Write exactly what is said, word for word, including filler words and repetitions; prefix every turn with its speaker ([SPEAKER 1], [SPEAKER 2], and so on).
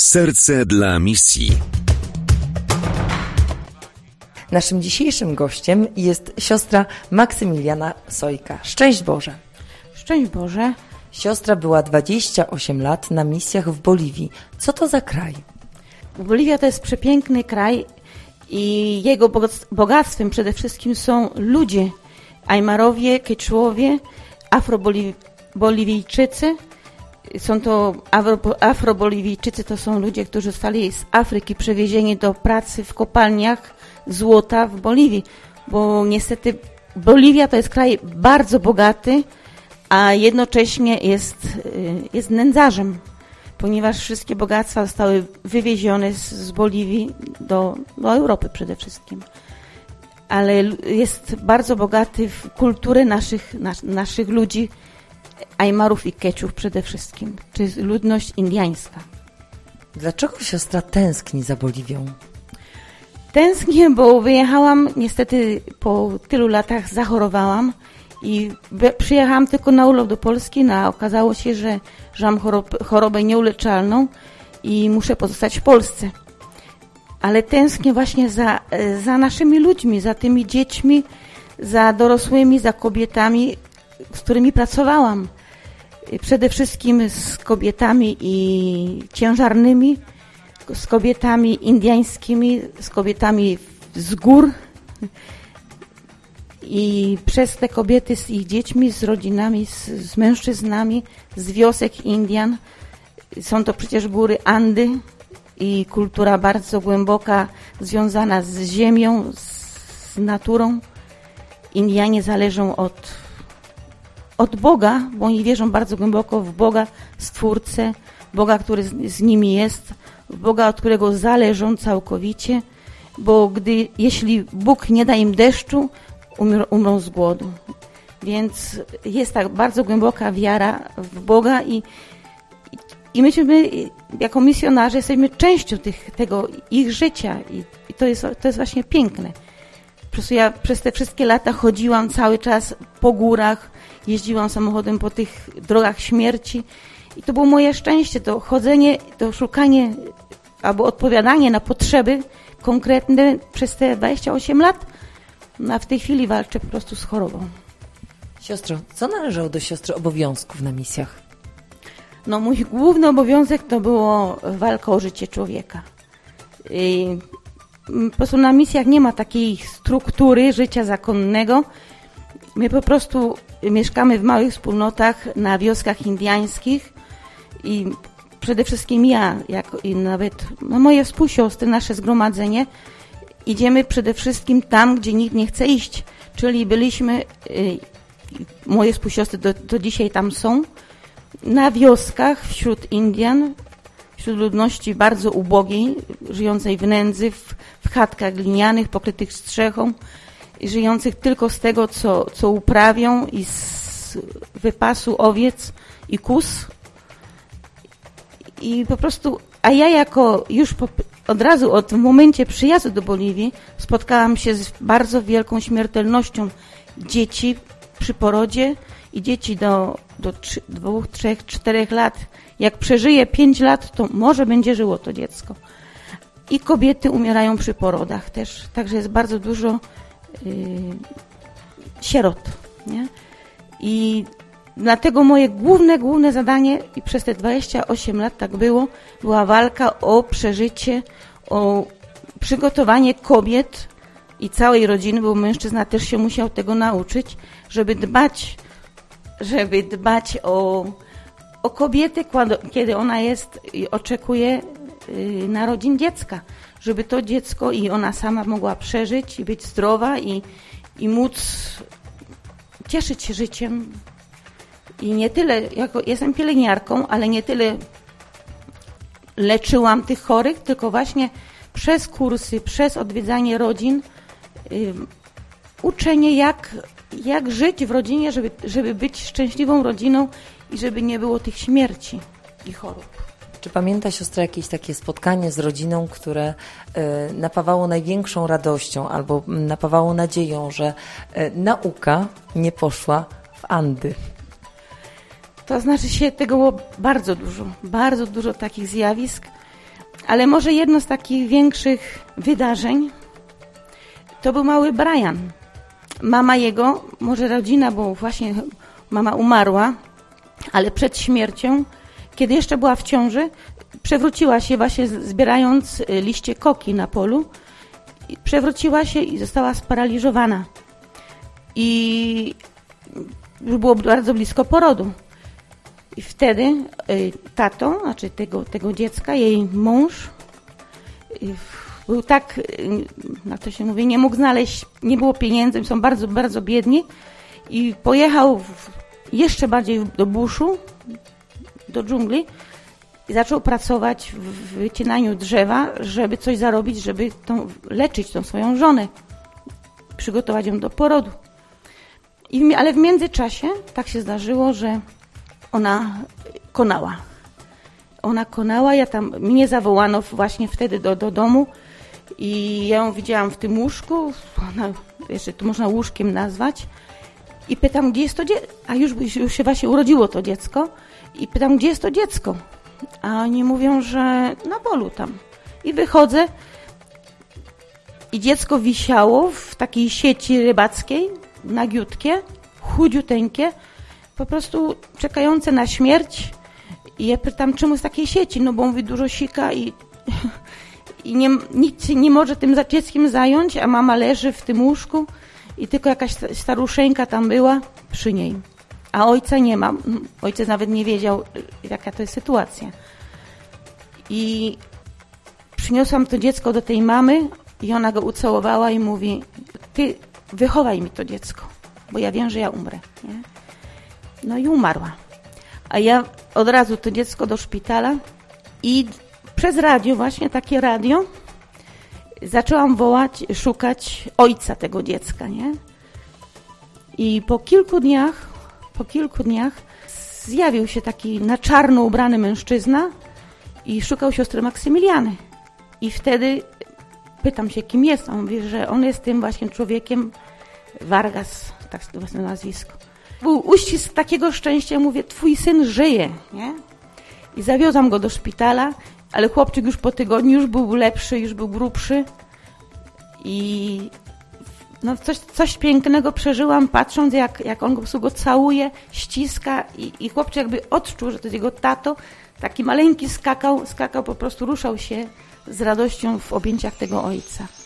[SPEAKER 1] Serce dla misji.
[SPEAKER 2] Naszym dzisiejszym gościem jest siostra Maksymiliana Sojka. Szczęść Boże.
[SPEAKER 3] Szczęść Boże.
[SPEAKER 2] Siostra była dwadzieścia osiem lat na misjach w Boliwii. Co to za kraj?
[SPEAKER 3] Boliwia to jest przepiękny kraj i jego bogactwem przede wszystkim są ludzie. Ajmarowie, Keczułowie, Afroboliwijczycy. Są to Afroboliwijczycy, to są ludzie, którzy zostali z Afryki przewiezieni do pracy w kopalniach złota w Boliwii, bo niestety Boliwia to jest kraj bardzo bogaty, a jednocześnie jest, jest nędzarzem, ponieważ wszystkie bogactwa zostały wywiezione z, z Boliwii do, do Europy przede wszystkim. Ale jest bardzo bogaty w kulturę naszych, nas, naszych ludzi, Ajmarów i Keczów przede wszystkim, czy ludność indiańska.
[SPEAKER 2] Dlaczego siostra tęskni za Boliwią?
[SPEAKER 3] Tęsknię, bo wyjechałam, niestety po tylu latach zachorowałam i przyjechałam tylko na urlop do Polski, no a okazało się, że, że mam chorob, chorobę nieuleczalną i muszę pozostać w Polsce. Ale tęsknię właśnie za, za naszymi ludźmi, za tymi dziećmi, za dorosłymi, za kobietami, z którymi pracowałam. Przede wszystkim z kobietami i ciężarnymi, z kobietami indiańskimi, z kobietami z gór i przez te kobiety z ich dziećmi, z rodzinami, z, z mężczyznami, z wiosek Indian. Są to przecież góry Andy i kultura bardzo głęboka, związana z ziemią, z naturą. Indianie zależą od od Boga, bo oni wierzą bardzo głęboko w Boga, Stwórcę, Boga, który z, z nimi jest, w Boga, od którego zależą całkowicie, bo gdy, jeśli Bóg nie da im deszczu, umr, umrą z głodu. Więc jest tak bardzo głęboka wiara w Boga i, i myśmy jako misjonarze jesteśmy częścią tych, tego ich życia i, i to, jest, to jest właśnie piękne. Po prostu ja przez te wszystkie lata chodziłam cały czas po górach, jeździłam samochodem po tych drogach śmierci i to było moje szczęście, to chodzenie, to szukanie albo odpowiadanie na potrzeby konkretne przez te dwadzieścia osiem lat, no a w tej chwili walczę po prostu z chorobą.
[SPEAKER 2] Siostro, co należało do siostry obowiązków na misjach?
[SPEAKER 3] No mój główny obowiązek to było walka o życie człowieka. I po prostu na misjach nie ma takiej struktury życia zakonnego. My po prostu mieszkamy w małych wspólnotach na wioskach indiańskich i przede wszystkim ja, jako i nawet no moje współsiostry, nasze zgromadzenie, idziemy przede wszystkim tam, gdzie nikt nie chce iść. Czyli byliśmy, y, moje współsiostry do, do dzisiaj tam są, na wioskach wśród Indian, wśród ludności bardzo ubogiej, żyjącej w nędzy, w, w chatkach glinianych, pokrytych strzechą, i żyjących tylko z tego, co, co uprawią i z wypasu owiec i kóz. I po prostu, a ja jako już po, od razu, od w momencie przyjazdu do Boliwii spotkałam się z bardzo wielką śmiertelnością dzieci przy porodzie i dzieci do, do trzy, dwóch, trzech, czterech lat. Jak przeżyje pięć lat, to może będzie żyło to dziecko. I kobiety umierają przy porodach też. Także jest bardzo dużo Yy, sierot, nie? I dlatego moje główne, główne zadanie i przez te dwadzieścia osiem lat tak było, była walka o przeżycie, o przygotowanie kobiet i całej rodziny, bo mężczyzna też się musiał tego nauczyć, żeby dbać, żeby dbać o, o kobietę, kiedy ona jest i oczekuje yy, narodzin dziecka. Żeby to dziecko i ona sama mogła przeżyć i być zdrowa i, i móc cieszyć się życiem. I nie tyle, jako jestem pielęgniarką, ale nie tyle leczyłam tych chorych, tylko właśnie przez kursy, przez odwiedzanie rodzin, y, uczenie jak, jak żyć w rodzinie, żeby, żeby być szczęśliwą rodziną i żeby nie było tych śmierci i chorób.
[SPEAKER 2] Czy pamięta siostra jakieś takie spotkanie z rodziną, które y, napawało największą radością albo napawało nadzieją, że y, nauka nie poszła w Andy?
[SPEAKER 3] To znaczy się, tego było bardzo dużo, bardzo dużo takich zjawisk, Ale może jedno z takich większych wydarzeń to był mały Brian. Mama jego, może rodzina, bo właśnie mama umarła, ale przed śmiercią, kiedy jeszcze była w ciąży, przewróciła się właśnie zbierając liście koki na polu. Przewróciła się i została sparaliżowana. I już było bardzo blisko porodu. I wtedy y, tato, znaczy tego, tego dziecka, jej mąż, y, był tak, y, na to się mówi, nie mógł znaleźć, nie było pieniędzy, są bardzo, bardzo biedni i pojechał w, jeszcze bardziej do buszu, do dżungli i zaczął pracować w wycinaniu drzewa, żeby coś zarobić, żeby tą, leczyć tą swoją żonę, przygotować ją do porodu. I, ale w międzyczasie tak się zdarzyło, że ona konała. Ona konała, ja tam, mnie zawołano właśnie wtedy do, do domu i ja ją widziałam w tym łóżku, ona, jeszcze to można łóżkiem nazwać, i pytam, gdzie jest to dziecko, a już, już się właśnie urodziło to dziecko, i pytam, gdzie jest to dziecko, a oni mówią, że na polu tam. I wychodzę i dziecko wisiało w takiej sieci rybackiej, nagiutkie, chudziuteńkie, po prostu czekające na śmierć. I ja pytam, czemu z takiej sieci? No bo mówi, dużo sika i, i nie, nikt się nie może tym dzieckiem zająć, a mama leży w tym łóżku i tylko jakaś staruszeńka tam była przy niej. A ojca nie ma. Ojciec nawet nie wiedział, jaka to jest sytuacja. I przyniosłam to dziecko do tej mamy i ona go ucałowała i mówi, ty wychowaj mi to dziecko, bo ja wiem, że ja umrę. Nie? No i umarła. A ja od razu to dziecko do szpitala i przez radio, właśnie takie radio, zaczęłam wołać, szukać ojca tego dziecka, nie? I po kilku dniach, po kilku dniach zjawił się taki na czarno ubrany mężczyzna i szukał siostry Maksymiliany. I wtedy pytam się, kim jest. On mówi, że on jest tym właśnie człowiekiem, Vargas, tak własne nazwisko. Był uścisk takiego szczęścia, mówię, twój syn żyje, nie? I zawiozłam go do szpitala, ale chłopczyk już po tygodniu już był lepszy, już był grubszy i no coś, coś pięknego przeżyłam, patrząc jak, jak on po prostu go całuje, ściska i, i chłopczyk jakby odczuł, że to jest jego tato, taki maleńki skakał, skakał, po prostu ruszał się z radością w objęciach tego ojca.